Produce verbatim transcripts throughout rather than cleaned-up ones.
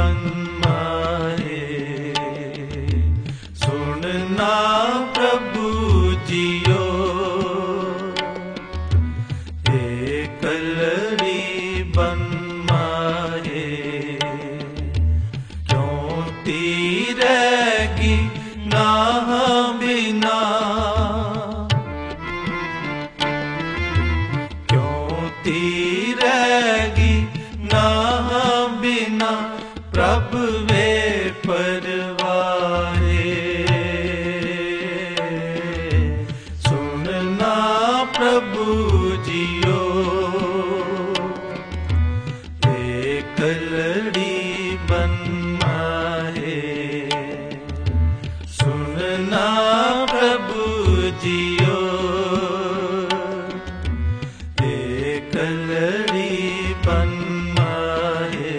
बन माहे। सुनना प्रभु जियो, हे कलड़ी बन माहे। क्यों तीरेगी ना बिना, क्यों तीरेगी ना बिना प्रभु वे परवारे। सुनना प्रभु जियो, हे कलड़ी बन माहे। सुनना प्रभु जियो, हे कलड़ी बन माहे।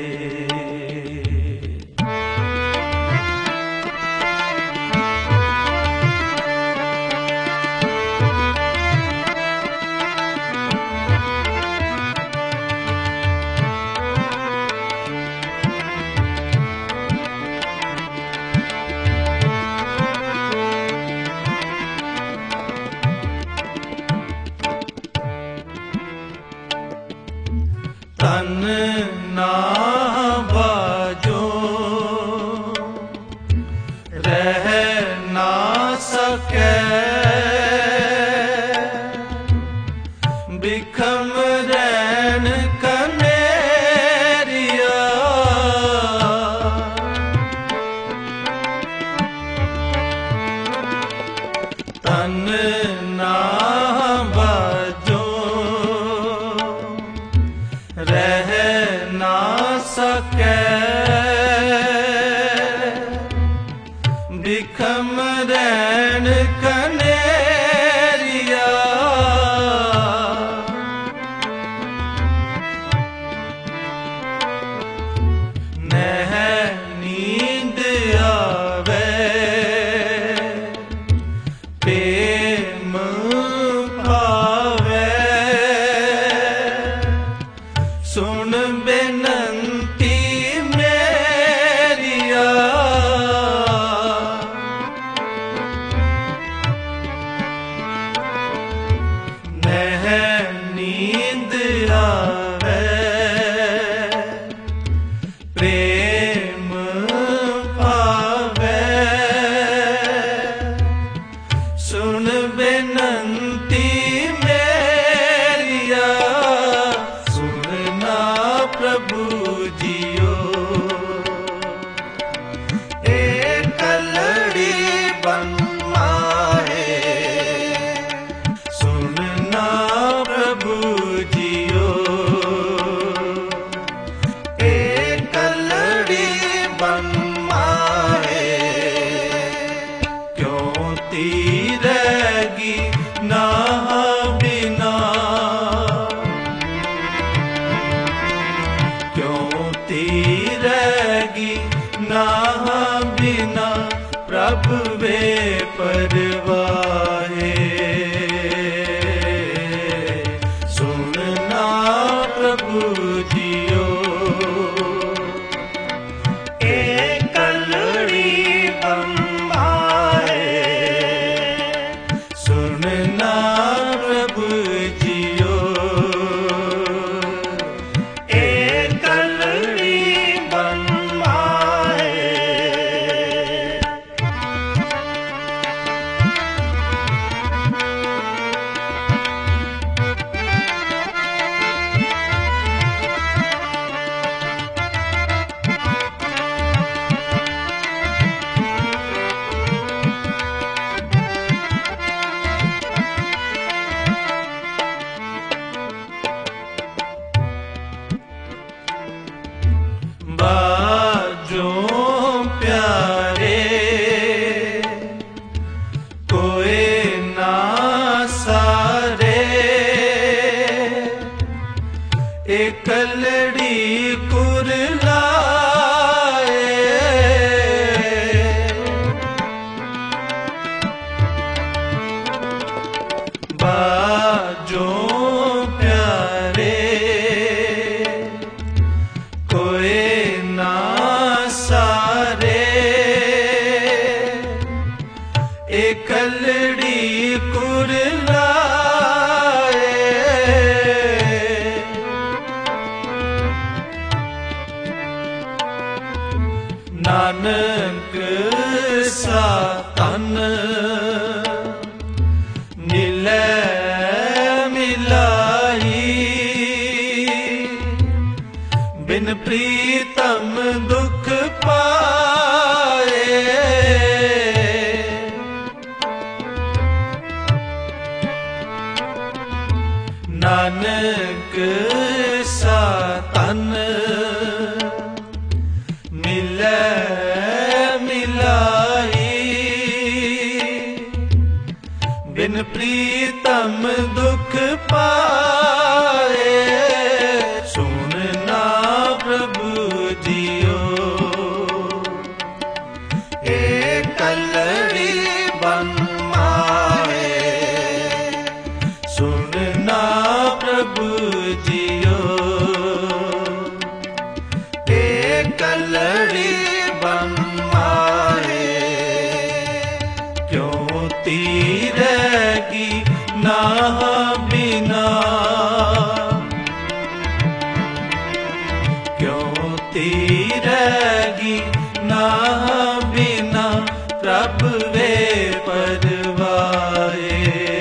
तन ना बाजो रह ना सके, बिखम रैन कनेरिया। तन ना बाजो रह ना सके, बिखम रैन कनेरिया। नह नींद आवे प्रेम पावे। सुन बेनंती मेरिया, नह नींद आवे प्रेम पावे। सुन बेनंती मेरिया, सुनना प्रभु जियो, हे कलड़ी बन माहे। सुनना प्रभु जियो, हे कलड़ी बन माहे। क्यों तीरेगी ना बिना, क्यों तीरेगी ना बिना प्रभु वे परवाहे। सुनना प्रभु जियो, हे कलड़ी बन माहे। सुनना प्रभु जियो, हे कलड़ी बन माहे। नानक सा तन मिलै मिलाई, बिन प्रीतम दुख पाए। नानक सा तन मिलै मिलाई, बिन प्रीतम दुख पाए। सुनना प्रभु जियो एक कलड़ी बन माए। सुनना प्रभु जियो एक कलड़ी बन माए। क्यों तीरेगी नाह बिना, क्यों तीरेगी नाह बिना, प्रभु वे परवाए।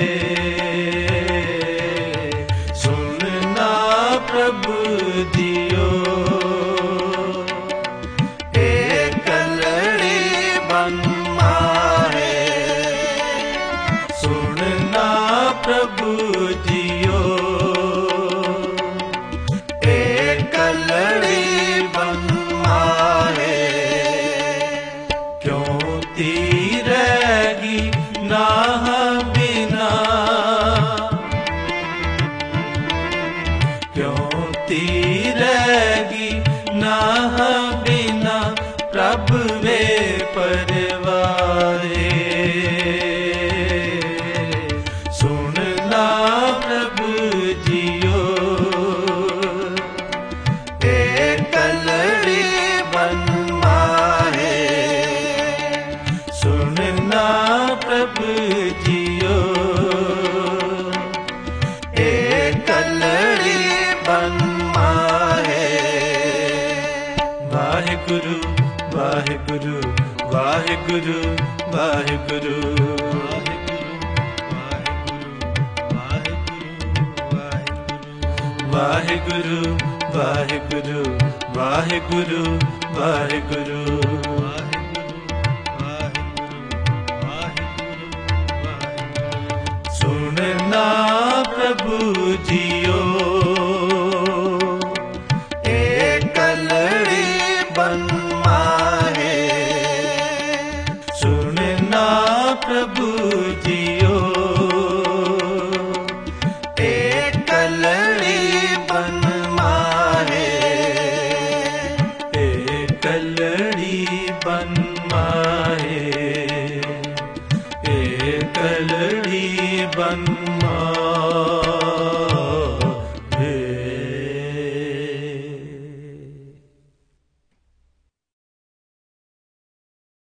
सुनना प्रभु जियो एक कलड़ी बन माए। सुनना प्रभु जियो एक कलड़ी बन माए। क्यों तीरेगी नाह बिना, क्यों तीरेगी नाह बिना, प्रभु वे परवाए। सुनना प्रभु जियो एक कलड़ी बन माए। सुनना प्रभु जियो एक कलड़ी बन माए। वाहिगुरु वाहिगुरु वाहिगुरु वाहिगुरु वाहिगुरु वाहिगुरु वाहिगुरु वाहिगुरु।